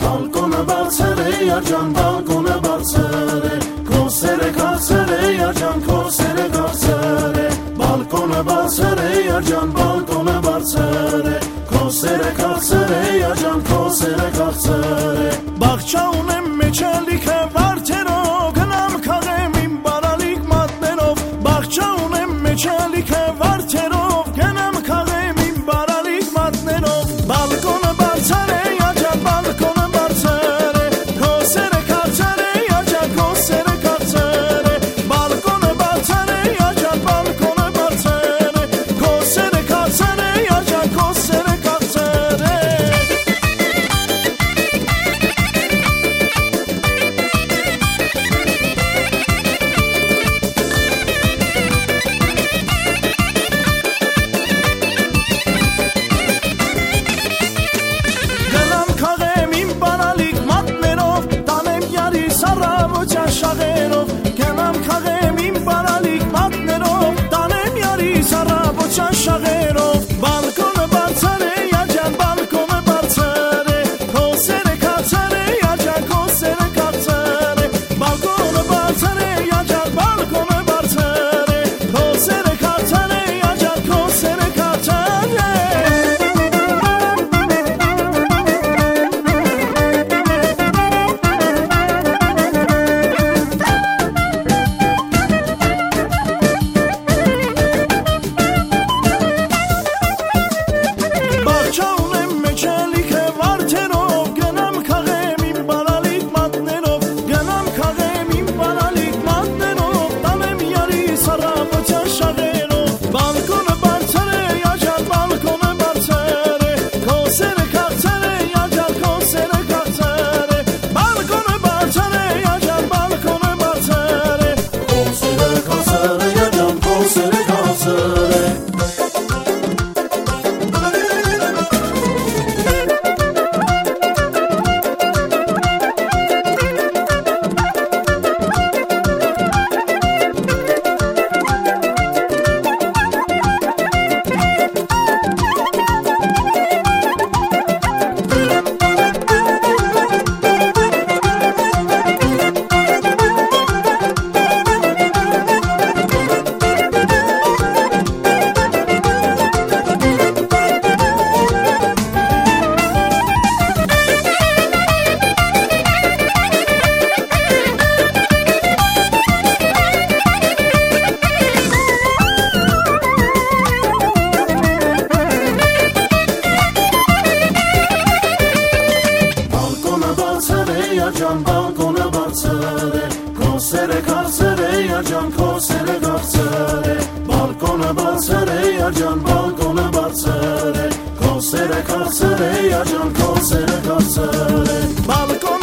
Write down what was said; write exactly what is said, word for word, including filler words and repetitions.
Balkona balsere yarcan balkona balsere Kosere kalsere yarcan kosere kalsere Balkona balsere yarcan balkona balsere Kosere kalsere yarcan kosere kalsere Bakçaunem meçelik vartero Ganam kademim baralik matmenov Bakçaunem meçelik vartero Ganam kademim baralik matmenov Balkona balsere yarcan balkona balsere Kosere kalsere yarcan kosere kalsere Balkona balsere yarcan balkona balsere Kosere kalsere yarcan kosere kalsere Շաղերով կենամ քաղեմ իմ բարալիկ մատներով տանեմ յարի սարաբոչան շաղերով բալկոնը բարձր է աջան բալկոնը բարձր է քոսերը կացր է աջան քոսերը կացր է բալկոնը բարձր է աջան բալկոնը բարձր է քոսերը կացր է աջան քոսերը կացր է Yarcan balkona balsere Kosere kalsere yarcan kosere kalsere Balkona balsere yarcan balkona balsere Kosere kalsere yarcan kosere kalsere Balkona